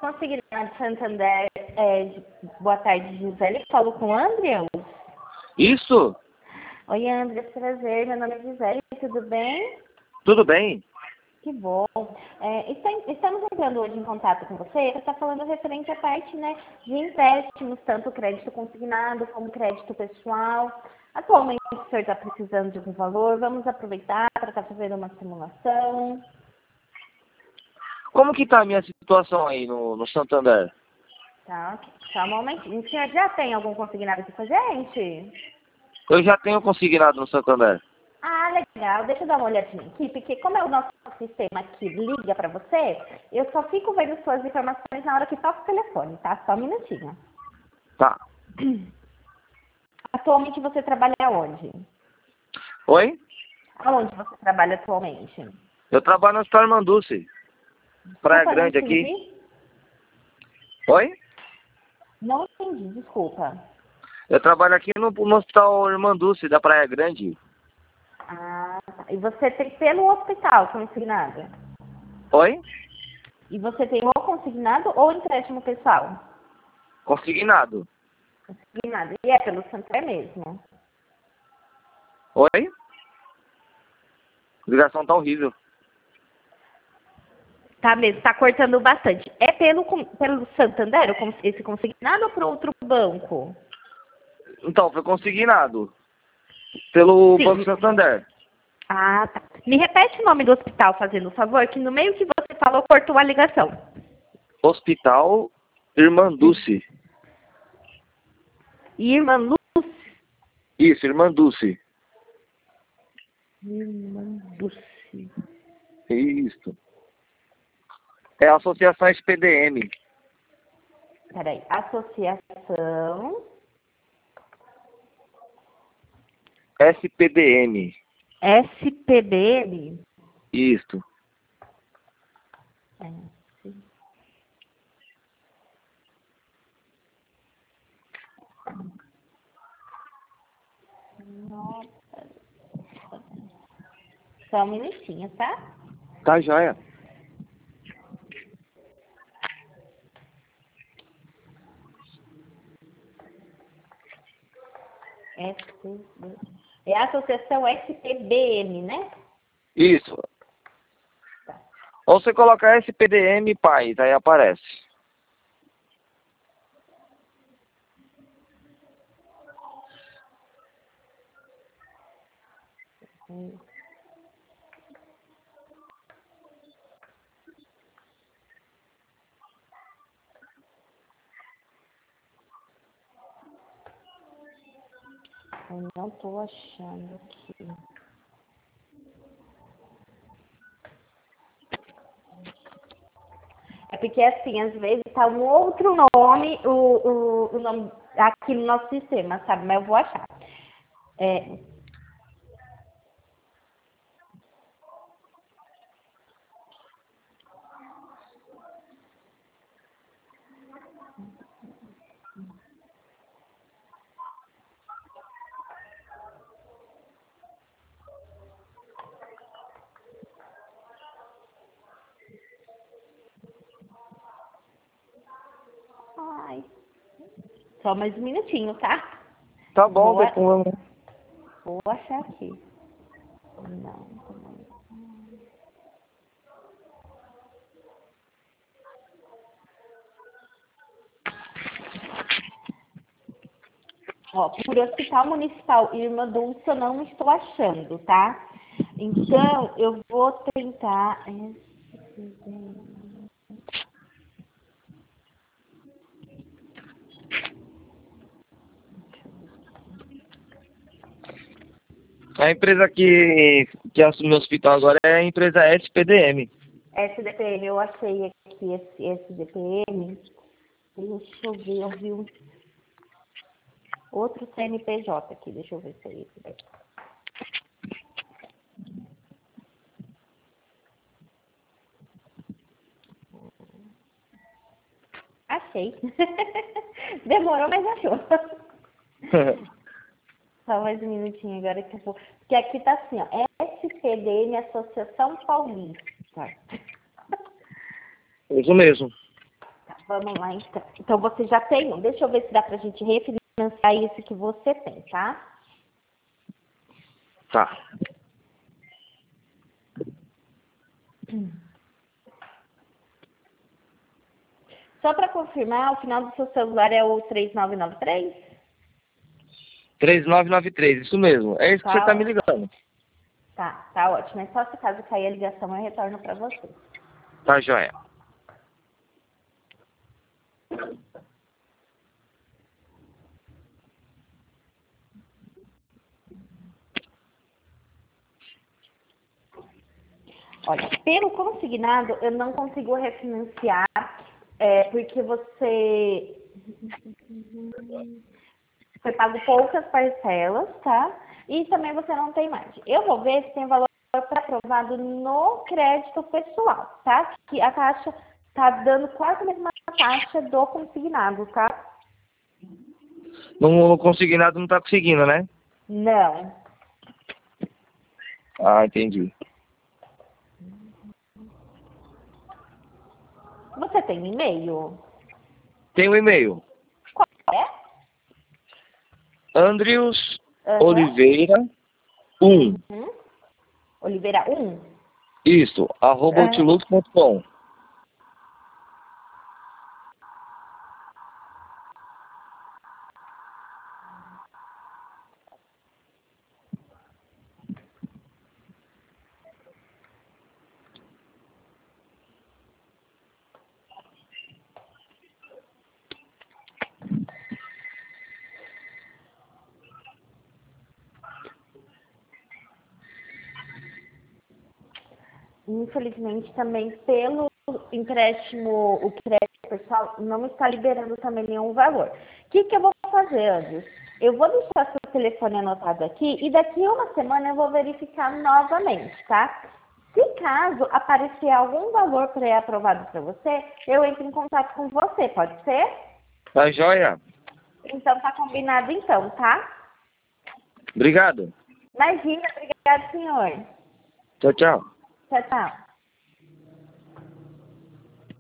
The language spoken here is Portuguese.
consignado de Santander. Boa tarde, Gisele. Falo com o André. Isso? Oi, André, prazer. Meu nome é Gisele. Tudo bem? Tudo bem? Que bom. Estamos entrando hoje em contato com você. Você está falando referente à parte, né, de empréstimos, tanto crédito consignado como crédito pessoal. Atualmente o senhor está precisando de algum valor. Vamos aproveitar para estar fazendo uma simulação. Como que tá a minha situação aí no Santander? Tá, ok. Só um momentinho. O senhor já tem algum consignado aqui com a gente? Eu já tenho consignado no Santander. Ah, legal. Deixa eu dar uma olhadinha aqui, porque como é o nosso sistema que liga para você, eu só fico vendo suas informações na hora que toca o telefone, tá? Só um minutinho. Tá. Atualmente você trabalha onde? Oi? Aonde você trabalha atualmente? Eu trabalho no Hospital Manduce. Praia Desculpa, não Grande aqui. entendi. Oi? Não entendi, desculpa. Eu trabalho aqui no Hospital Irmanduce, da Praia Grande. Ah, tá. E você tem pelo hospital consignado? Oi? E você tem ou consignado ou empréstimo pessoal? Consignado. Consignado. E é pelo Santander mesmo? Oi? A ligação tá horrível. Tá mesmo, tá cortando bastante. É pelo Santander esse consignado ou por outro banco? Então, foi consignado. Pelo Banco Sim. Santander. Ah, tá. Me repete o nome do hospital, fazendo um favor, que no meio que você falou, cortou a ligação. Hospital Irmanduce. Irmã Lúcia. Isso, Irmanduce. Irmã Lúcia. Isso. É a Associação SPDM. Peraí, Associação SPDM. SPBM. Isso. Nossa. Só um minutinho, tá? Tá joia. É a Associação SPBM, né? Isso. Ou você colocar SPDM Paz, aí aparece. Eu não tô achando aqui. É porque, assim, às vezes tá um outro nome, o nome aqui no nosso sistema, sabe? Mas eu vou achar. É, ai, só mais um minutinho, tá? Tá bom, Vou, tem como. vou achar aqui. Não, também. Ó, por Hospital Municipal Irmã Dulce eu não estou achando, tá? Então, eu vou tentar. A empresa que assumiu o hospital agora é a empresa SPDM. SDPM, eu achei aqui esse SDPM. Deixa eu ver, eu vi outro CNPJ aqui, deixa eu ver se é esse daqui. Achei. Demorou, mas achou. Só mais um minutinho agora que eu vou. Porque aqui tá assim, ó. SPDM Associação Paulista. Isso mesmo. Vamos lá, então. Então, você já tem um. Deixa eu ver se dá pra gente refinanciar esse que você tem, tá? Tá. Só para confirmar, o final do seu celular é o 3993? 3993, isso mesmo. É isso que você tá me Tá, ligando. tá ótimo. É só se caso cair a ligação, eu retorno para você. Tá, joia. Olha, pelo consignado, eu não consigo refinanciar, porque você foi pago poucas parcelas, tá? E também você não tem margem. Eu vou ver se tem valor aprovado no crédito pessoal, tá? Que a taxa tá dando quase a mesma taxa do consignado, tá? Não consegui nada, não tá conseguindo, né? Não. Ah, entendi. Você tem e-mail? Tem um e-mail. Qual é? Andrius Aham. Oliveira 1. Uhum. Oliveira 1? Isso, @outlook.com. Infelizmente, também pelo empréstimo, o crédito pessoal não está liberando também nenhum valor. O que eu vou fazer, Andrews? Eu vou deixar seu telefone anotado aqui e daqui a uma semana eu vou verificar novamente, tá? Se caso aparecer algum valor pré-aprovado para você, eu entro em contato com você, pode ser? Tá, joia? Então tá combinado então, tá? Obrigado. Imagina, obrigado, senhor. Tchau, tchau. Tchau, tchau.